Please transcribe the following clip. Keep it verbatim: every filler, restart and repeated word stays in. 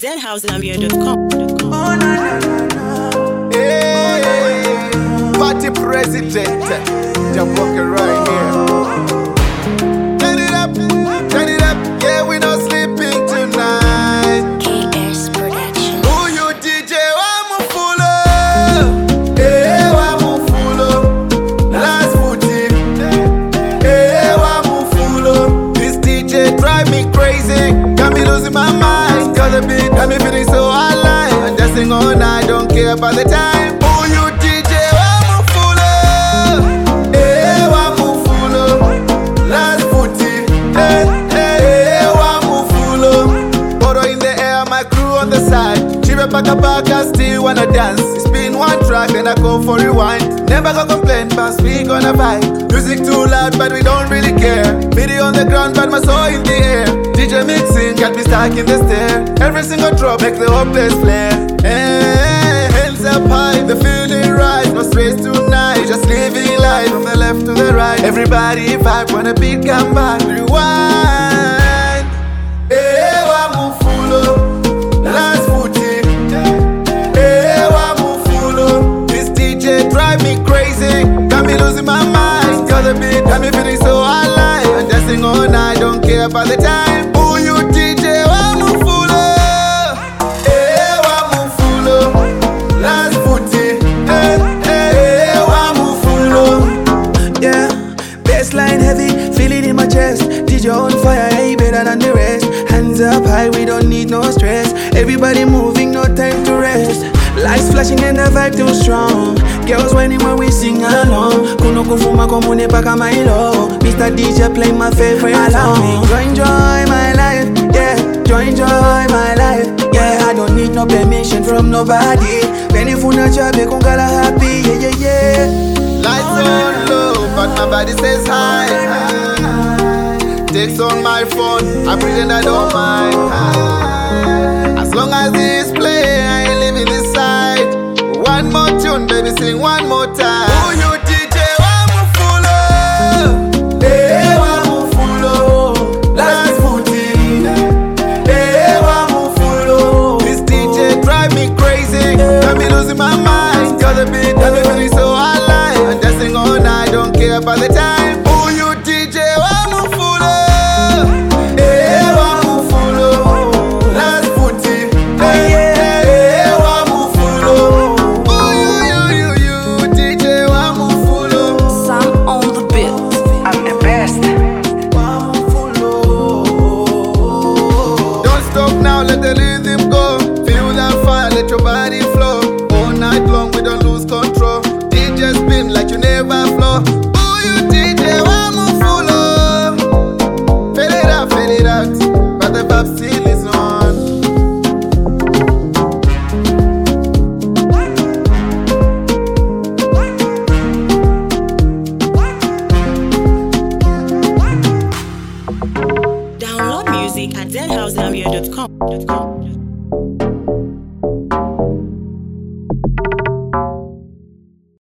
zen house zambia dot com. Oh, na, na, na, na. Hey, party president, Jaboke right here. Turn it up, turn it up, yeah, we not sleeping tonight. K S Production. Who you D J, wamu fulo? Hey, wamu fulo. Last footy. Hey, wamu fulo. This D J drive me crazy, got me losing my mind. Cause the beat got me feeling so alive. I'm dancing all night, don't care about the time. Who you D J, wamu fulo? Hey, wamu fulo. Last footy. Hey, hey, hey, wamu fulo. Photo in the air, my crew on the side. Chibe paka paka, still wanna dance. It's been one track, then I go for rewind. Never gonna complain, but we gonna vibe. Music too loud, but we don't really care. Video on the ground, but my soul in the air. D J mixing, got me stuck in the stair. Every single drop make the whole place flare. Hey, hands up high, the feeling right. No stress tonight, just living life from the left to the right. Everybody vibe when the beat come back. Rewind. Hey, wamu fulo. Last footy. Hey, wamu fulo. This D J drive me crazy, got me losing my mind. Cause the beat got me feeling so alive. I'm dancing all night, don't care about the time. Who you D J, wamu fulo? Hey, wamu fulo. Last footy. Hey, hey, hey, wamu fulo. Yeah, bassline heavy, feel it in my chest. D J on fire, hey, better than the rest. Hands up high, we don't need no stress. Everybody moving, no time to rest. Lights flashing and the vibe too strong. Girls whining when we sing along. Kuno kufuma komune paka mailo. Mister D J play my favorite song. Join, join my life, yeah. Join, join my life, yeah. I don't need no permission from nobody. Benefuna chabe kungala happy, yeah, yeah, yeah. Lights on low, but my body says hi. Takes on my phone, I pretend I don't mind. As long as this play, I ain't leaving this side. One more tune, baby, sing one more time. Who you D J, wamu fulo? Hey, wamu fulo. Last footy. Hey, wamu fulo. This D J drive me crazy, got me losing my mind. Cause the beat got me feeling so alive. I'm dancing all night, don't care about the time. Who you D J, wamu fulo? Hey, wamu fulo. Last footy. Hey, hey, hey, wamu fulo. Who you, you, you, you, D J, wamu fulo? Sam on the beat. I'm the best. Wamu fulo. Don't stop now, let the rhythm go. Feel that fire, let your body flow. All night long, we don't lose control. D J spin like you never flow. Who you D J, wamu fulo? Fade it out, fade it out, but the vibe still is on. Download music at zen house zambia dot com.